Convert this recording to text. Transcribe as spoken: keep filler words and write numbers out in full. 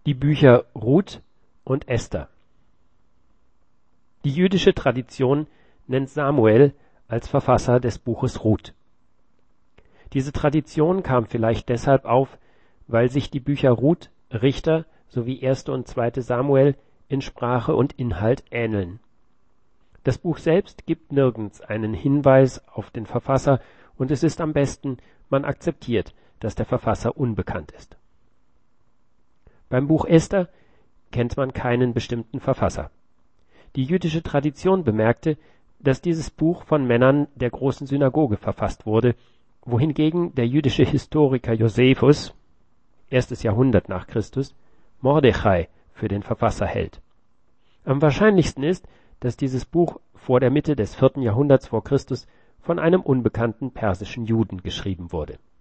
Die Bücher Ruth und Esther. Die jüdische Tradition nennt Samuel als Verfasser des Buches Ruth. Diese Tradition kam vielleicht deshalb auf, weil sich die Bücher Ruth, Richter sowie erste und zweite Samuel in Sprache und Inhalt ähneln. Das Buch selbst gibt nirgends einen Hinweis auf den Verfasser und es ist am besten, man akzeptiert, dass der Verfasser unbekannt ist. Beim Buch Esther kennt man keinen bestimmten Verfasser. Die jüdische Tradition bemerkte, dass dieses Buch von Männern der großen Synagoge verfasst wurde, wohingegen der jüdische Historiker Josephus, erstes Jahrhundert nach Christus, Mordechai für den Verfasser hält. Am wahrscheinlichsten ist, dass dieses Buch vor der Mitte des vierten Jahrhunderts vor Christus von einem unbekannten persischen Juden geschrieben wurde